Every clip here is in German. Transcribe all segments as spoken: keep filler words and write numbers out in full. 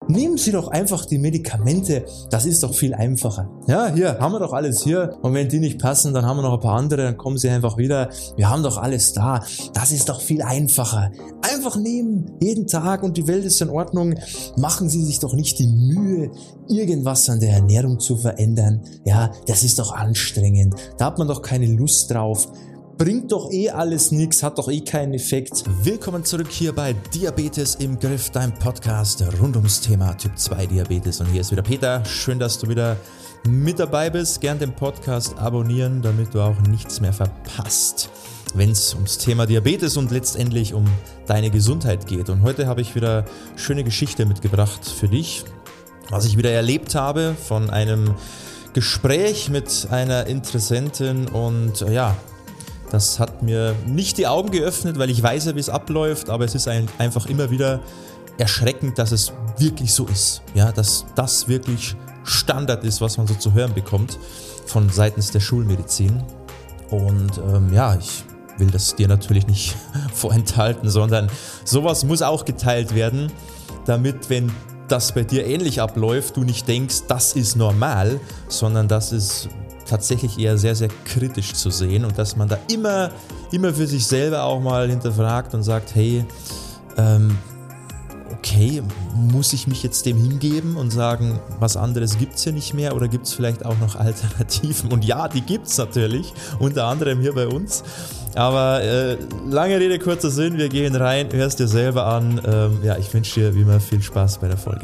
nehmen Sie doch einfach die Medikamente, das ist doch viel einfacher. Ja, hier haben wir doch alles hier und wenn die nicht passen, dann haben wir noch ein paar andere, dann kommen Sie einfach wieder. Wir haben doch alles da, das ist doch viel einfacher. Einfach nehmen, jeden Tag und die Welt ist in Ordnung. Machen Sie sich doch nicht die Mühe, irgendwas an der Ernährung zu verändern. Ja, das ist doch anstrengend, da hat man doch keine Lust drauf. Bringt doch eh alles nichts, hat doch eh keinen Effekt. Willkommen zurück hier bei Diabetes im Griff, dein Podcast rund ums Thema Typ zwei Diabetes. Und hier ist wieder Peter. Schön, dass du wieder mit dabei bist. Gern den Podcast abonnieren, damit du auch nichts mehr verpasst, wenn es ums Thema Diabetes und letztendlich um deine Gesundheit geht. Und heute habe ich wieder eine schöne Geschichte mitgebracht für dich, was ich wieder erlebt habe von einem Gespräch mit einer Interessentin und ja, das hat mir nicht die Augen geöffnet, weil ich weiß ja, wie es abläuft, aber es ist einfach immer wieder erschreckend, dass es wirklich so ist. Ja, dass das wirklich Standard ist, was man so zu hören bekommt von seitens der Schulmedizin. Und ähm, ja, ich will das dir natürlich nicht vorenthalten, sondern sowas muss auch geteilt werden, damit, wenn das bei dir ähnlich abläuft, du nicht denkst, das ist normal, sondern das ist tatsächlich eher sehr, sehr kritisch zu sehen und dass man da immer, immer für sich selber auch mal hinterfragt und sagt, hey, ähm, okay, muss ich mich jetzt dem hingeben und sagen, was anderes gibt es hier nicht mehr oder gibt es vielleicht auch noch Alternativen? Und ja, die gibt es natürlich, unter anderem hier bei uns. Aber äh, lange Rede, kurzer Sinn, wir gehen rein, hörst dir selber an. Ähm, ja, ich wünsche dir wie immer viel Spaß bei der Folge.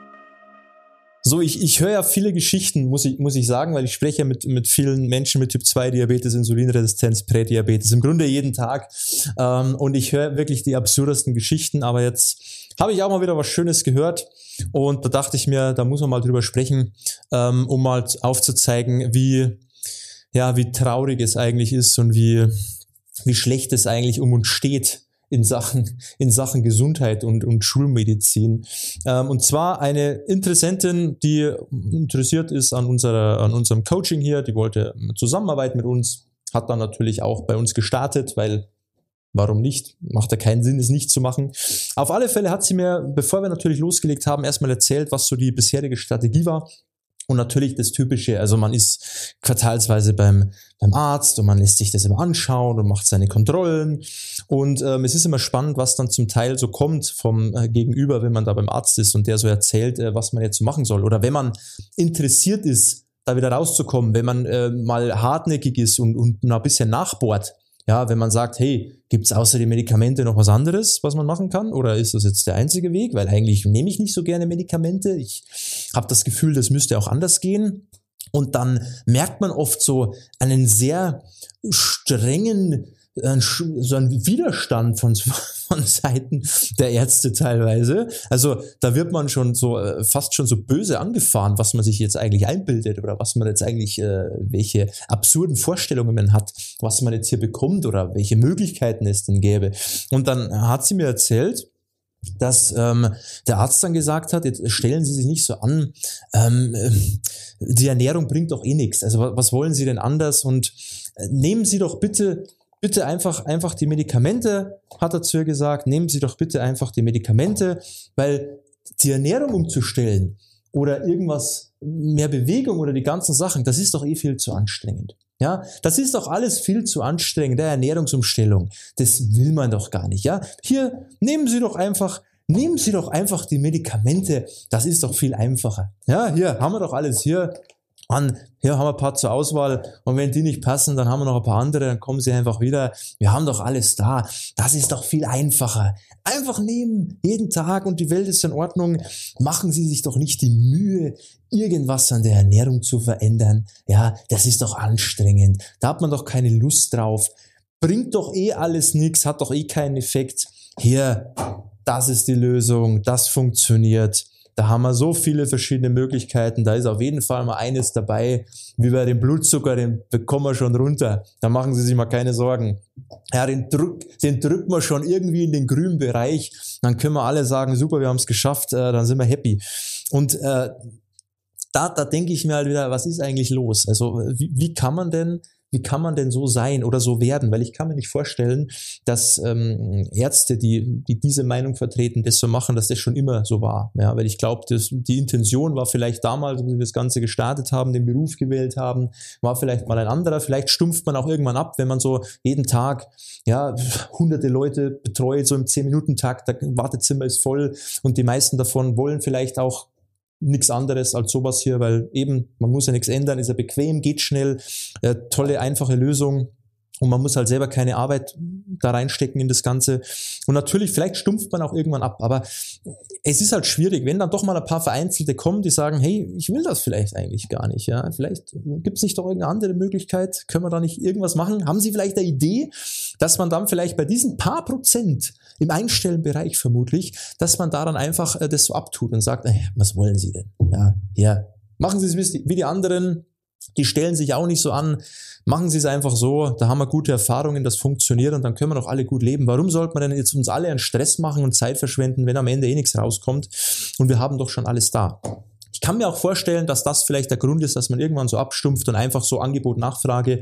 So, ich, ich höre ja viele Geschichten, muss ich, muss ich sagen, weil ich spreche ja mit, mit vielen Menschen mit Typ zwei Diabetes, Insulinresistenz, Prädiabetes, im Grunde jeden Tag. Ähm, und ich höre wirklich die absurdesten Geschichten, aber jetzt habe ich auch mal wieder was Schönes gehört und da dachte ich mir, da muss man mal drüber sprechen, ähm, um mal aufzuzeigen, wie, ja, wie traurig es eigentlich ist und wie, wie schlecht es eigentlich um uns steht in Sachen, in Sachen Gesundheit und, und Schulmedizin. Ähm, und zwar eine Interessentin, die interessiert ist an unserer, an unserem Coaching hier, die wollte zusammenarbeiten mit uns, hat dann natürlich auch bei uns gestartet, weil warum nicht? Macht ja keinen Sinn, es nicht zu machen. Auf alle Fälle hat sie mir, bevor wir natürlich losgelegt haben, erstmal erzählt, was so die bisherige Strategie war. Und natürlich das Typische, also man ist quartalsweise beim, beim Arzt und man lässt sich das immer anschauen und macht seine Kontrollen. Und ähm, es ist immer spannend, was dann zum Teil so kommt vom äh, Gegenüber, wenn man da beim Arzt ist und der so erzählt, äh, was man jetzt so machen soll. Oder wenn man interessiert ist, da wieder rauszukommen, wenn man äh, mal hartnäckig ist und, und ein bisschen nachbohrt. Ja, wenn man sagt, hey, gibt's außer den Medikamente noch was anderes, was man machen kann? Oder ist das jetzt der einzige Weg? Weil eigentlich nehme ich nicht so gerne Medikamente. Ich habe das Gefühl, das müsste auch anders gehen. Und dann merkt man oft so einen sehr strengen, so einen Widerstand von, von Seiten der Ärzte teilweise. Also da wird man schon so fast schon so böse angefahren, was man sich jetzt eigentlich einbildet oder was man jetzt eigentlich, äh, welche absurden Vorstellungen man hat, was man jetzt hier bekommt oder welche Möglichkeiten es denn gäbe. Und dann hat sie mir erzählt, dass ähm, der Arzt dann gesagt hat, jetzt stellen Sie sich nicht so an, ähm, die Ernährung bringt doch eh nichts. Also was wollen Sie denn anders? Und äh, nehmen Sie doch bitte Bitte einfach, einfach die Medikamente, hat er zu ihr gesagt, nehmen Sie doch bitte einfach die Medikamente, weil die Ernährung umzustellen oder irgendwas, mehr Bewegung oder die ganzen Sachen, das ist doch eh viel zu anstrengend. Ja, das ist doch alles viel zu anstrengend, der Ernährungsumstellung. Das will man doch gar nicht, ja. Hier, nehmen Sie doch einfach, nehmen Sie doch einfach die Medikamente, das ist doch viel einfacher. Ja, hier, haben wir doch alles hier. An, hier haben wir ein paar zur Auswahl und wenn die nicht passen, dann haben wir noch ein paar andere, dann kommen sie einfach wieder. Wir haben doch alles da. Das ist doch viel einfacher. Einfach nehmen, jeden Tag und die Welt ist in Ordnung. Machen Sie sich doch nicht die Mühe, irgendwas an der Ernährung zu verändern. Ja, das ist doch anstrengend. Da hat man doch keine Lust drauf. Bringt doch eh alles nichts, hat doch eh keinen Effekt. Hier, das ist die Lösung, das funktioniert. Da haben wir so viele verschiedene Möglichkeiten. Da ist auf jeden Fall mal eines dabei, wie bei dem Blutzucker, den bekommen wir schon runter. Da machen Sie sich mal keine Sorgen. Ja, den, drück, den drücken wir schon irgendwie in den grünen Bereich. Dann können wir alle sagen, super, wir haben es geschafft, äh, dann sind wir happy. Und äh, da, da denke ich mir halt wieder, was ist eigentlich los? Also wie, wie kann man denn wie kann man denn so sein oder so werden? Weil ich kann mir nicht vorstellen, dass ähm, Ärzte, die, die diese Meinung vertreten, das so machen, dass das schon immer so war. Ja, weil ich glaube, die Intention war vielleicht damals, wo sie das Ganze gestartet haben, den Beruf gewählt haben, war vielleicht mal ein anderer. Vielleicht stumpft man auch irgendwann ab, wenn man so jeden Tag ja hunderte Leute betreut, so im zehn-Minuten-Takt, das Wartezimmer ist voll und die meisten davon wollen vielleicht auch nichts anderes als sowas hier, weil eben, man muss ja nichts ändern, ist ja bequem, geht schnell, äh, tolle, einfache Lösung und man muss halt selber keine Arbeit da reinstecken in das Ganze. Und natürlich, vielleicht stumpft man auch irgendwann ab, aber es ist halt schwierig, wenn dann doch mal ein paar Vereinzelte kommen, die sagen, hey, ich will das vielleicht eigentlich gar nicht, ja, vielleicht gibt es nicht doch irgendeine andere Möglichkeit, können wir da nicht irgendwas machen? Haben Sie vielleicht eine Idee, dass man dann vielleicht bei diesen paar Prozent im Einstellenbereich vermutlich, dass man da dann einfach äh, das so abtut und sagt, ey, was wollen Sie denn? Ja, ja, machen Sie es wie die anderen, die stellen sich auch nicht so an, machen Sie es einfach so, da haben wir gute Erfahrungen, das funktioniert und dann können wir doch alle gut leben. Warum sollte man denn jetzt uns alle einen Stress machen und Zeit verschwenden, wenn am Ende eh nichts rauskommt und wir haben doch schon alles da? Ich kann mir auch vorstellen, dass das vielleicht der Grund ist, dass man irgendwann so abstumpft und einfach so Angebot-Nachfrage,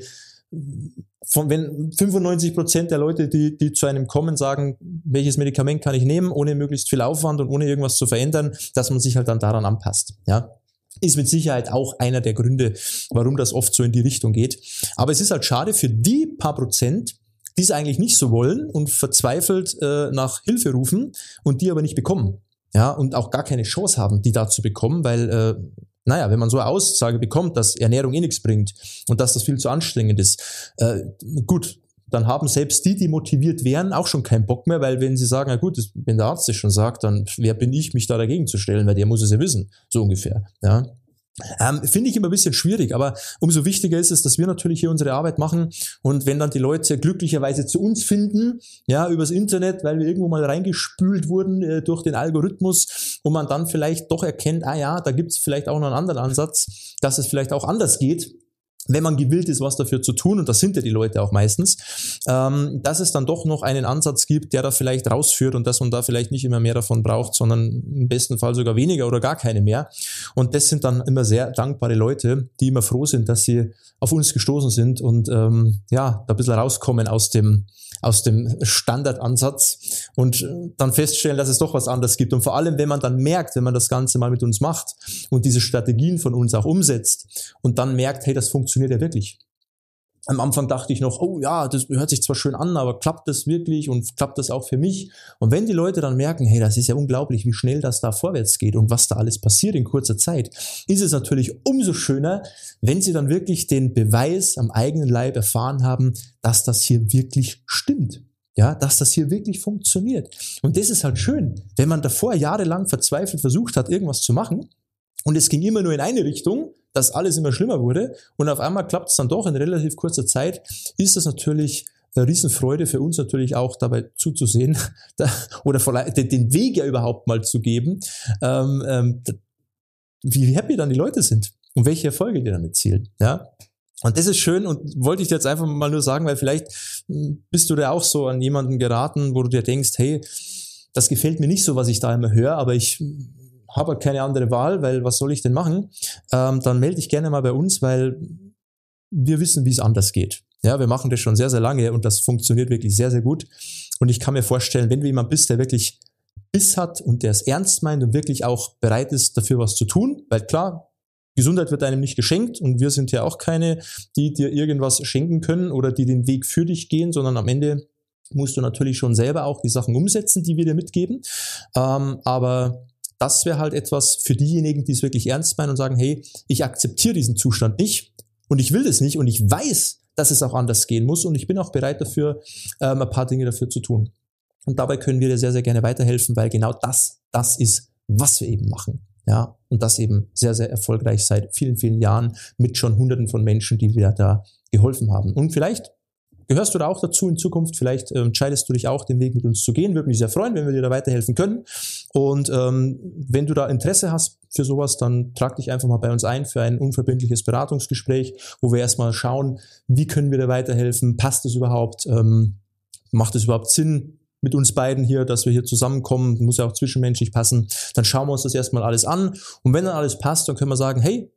von wenn fünfundneunzig Prozent der Leute, die, die zu einem kommen, sagen, welches Medikament kann ich nehmen, ohne möglichst viel Aufwand und ohne irgendwas zu verändern, dass man sich halt dann daran anpasst, ja. Ist mit Sicherheit auch einer der Gründe, warum das oft so in die Richtung geht. Aber es ist halt schade für die paar Prozent, die es eigentlich nicht so wollen und verzweifelt äh, nach Hilfe rufen und die aber nicht bekommen. Ja, und auch gar keine Chance haben, die da zu bekommen, weil, äh, naja, wenn man so eine Aussage bekommt, dass Ernährung eh nichts bringt und dass das viel zu anstrengend ist, äh, gut, dann haben selbst die, die motiviert wären, auch schon keinen Bock mehr, weil wenn sie sagen, na gut, das, wenn der Arzt das schon sagt, dann wer bin ich, mich da dagegen zu stellen, weil der muss es ja wissen, so ungefähr. Ja. Ähm, finde ich immer ein bisschen schwierig, aber umso wichtiger ist es, dass wir natürlich hier unsere Arbeit machen und wenn dann die Leute glücklicherweise zu uns finden, ja, übers Internet, weil wir irgendwo mal reingespült wurden äh, durch den Algorithmus und man dann vielleicht doch erkennt, ah ja, da gibt es vielleicht auch noch einen anderen Ansatz, dass es vielleicht auch anders geht, wenn man gewillt ist, was dafür zu tun, und das sind ja die Leute auch meistens, ähm, dass es dann doch noch einen Ansatz gibt, der da vielleicht rausführt und dass man da vielleicht nicht immer mehr davon braucht, sondern im besten Fall sogar weniger oder gar keine mehr. Und das sind dann immer sehr dankbare Leute, die immer froh sind, dass sie auf uns gestoßen sind und ähm, ja, da ein bisschen rauskommen aus dem aus dem Standardansatz und dann feststellen, dass es doch was anderes gibt. Und vor allem, wenn man dann merkt, wenn man das Ganze mal mit uns macht und diese Strategien von uns auch umsetzt und dann merkt, hey, das funktioniert ja wirklich. Am Anfang dachte ich noch, oh ja, das hört sich zwar schön an, aber klappt das wirklich und klappt das auch für mich? Und wenn die Leute dann merken, hey, das ist ja unglaublich, wie schnell das da vorwärts geht und was da alles passiert in kurzer Zeit, ist es natürlich umso schöner, wenn sie dann wirklich den Beweis am eigenen Leib erfahren haben, dass das hier wirklich stimmt. Ja, dass das hier wirklich funktioniert. Und das ist halt schön, wenn man davor jahrelang verzweifelt versucht hat, irgendwas zu machen und es ging immer nur in eine Richtung, dass alles immer schlimmer wurde und auf einmal klappt es dann doch in relativ kurzer Zeit, ist das natürlich eine Riesenfreude für uns natürlich auch dabei zuzusehen da, oder den Weg ja überhaupt mal zu geben, ähm, ähm, wie happy dann die Leute sind und welche Erfolge die dann erzielen. Ja? Und das ist schön und wollte ich dir jetzt einfach mal nur sagen, weil vielleicht bist du da auch so an jemanden geraten, wo du dir denkst, hey, das gefällt mir nicht so, was ich da immer höre, aber ich habe halt keine andere Wahl, weil was soll ich denn machen? Ähm, dann melde dich gerne mal bei uns, weil wir wissen, wie es anders geht. Ja, wir machen das schon sehr, sehr lange und das funktioniert wirklich sehr, sehr gut. Und ich kann mir vorstellen, wenn du jemand bist, der wirklich Biss hat und der es ernst meint und wirklich auch bereit ist, dafür was zu tun, weil klar, Gesundheit wird einem nicht geschenkt und wir sind ja auch keine, die dir irgendwas schenken können oder die den Weg für dich gehen, sondern am Ende musst du natürlich schon selber auch die Sachen umsetzen, die wir dir mitgeben. Ähm, aber das wäre halt etwas für diejenigen, die es wirklich ernst meinen und sagen, hey, ich akzeptiere diesen Zustand nicht und ich will das nicht und ich weiß, dass es auch anders gehen muss und ich bin auch bereit dafür, ähm, ein paar Dinge dafür zu tun. Und dabei können wir dir sehr, sehr gerne weiterhelfen, weil genau das, das ist, was wir eben machen. Ja, und das eben sehr, sehr erfolgreich seit vielen, vielen Jahren mit schon Hunderten von Menschen, die wir da geholfen haben. Und vielleicht gehörst du da auch dazu in Zukunft? Vielleicht ähm, entscheidest du dich auch, den Weg mit uns zu gehen. Würde mich sehr freuen, wenn wir dir da weiterhelfen können. Und ähm, wenn du da Interesse hast für sowas, dann trag dich einfach mal bei uns ein für ein unverbindliches Beratungsgespräch, wo wir erstmal schauen, wie können wir dir weiterhelfen? Passt es überhaupt? Ähm, macht es überhaupt Sinn mit uns beiden hier, dass wir hier zusammenkommen? Muss ja auch zwischenmenschlich passen. Dann schauen wir uns das erstmal alles an. Und wenn dann alles passt, dann können wir sagen, hey,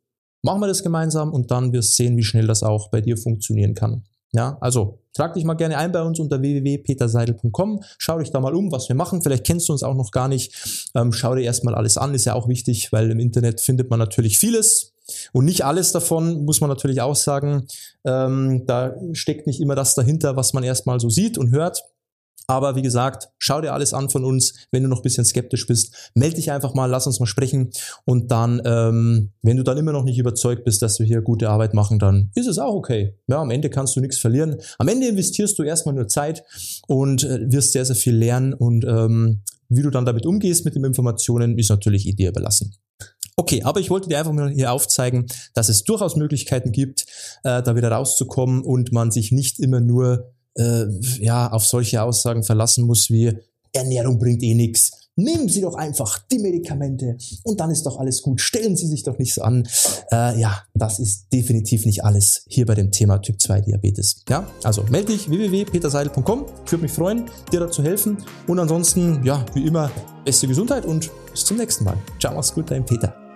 machen wir das gemeinsam und dann wirst du sehen, wie schnell das auch bei dir funktionieren kann. Ja, also trag dich mal gerne ein bei uns unter w w w punkt peter seidel punkt com. Schau dich da mal um, was wir machen. Vielleicht kennst du uns auch noch gar nicht. Ähm, schau dir erstmal alles an, ist ja auch wichtig, weil im Internet findet man natürlich vieles. Und nicht alles davon, muss man natürlich auch sagen. Ähm, da steckt nicht immer das dahinter, was man erstmal so sieht und hört. Aber wie gesagt, schau dir alles an von uns. Wenn du noch ein bisschen skeptisch bist, melde dich einfach mal, lass uns mal sprechen. Und dann, ähm, wenn du dann immer noch nicht überzeugt bist, dass wir hier gute Arbeit machen, dann ist es auch okay. Ja, am Ende kannst du nichts verlieren. Am Ende investierst du erstmal nur Zeit und äh, wirst sehr, sehr viel lernen. Und ähm, wie du dann damit umgehst mit den Informationen, ist natürlich dir überlassen. Okay, aber ich wollte dir einfach mal hier aufzeigen, dass es durchaus Möglichkeiten gibt, äh, da wieder rauszukommen und man sich nicht immer nur äh, ja auf solche Aussagen verlassen muss wie Ernährung bringt eh nichts. Nehmen Sie doch einfach die Medikamente und dann ist doch alles gut. Stellen Sie sich doch nicht so an. Äh, ja, das ist definitiv nicht alles hier bei dem Thema Typ zwei Diabetes. Ja, also melde dich w w w punkt peter seidel punkt com. Ich würde mich freuen, dir da zu helfen. Und ansonsten, ja, wie immer, beste Gesundheit und bis zum nächsten Mal. Ciao, mach's gut, dein Peter.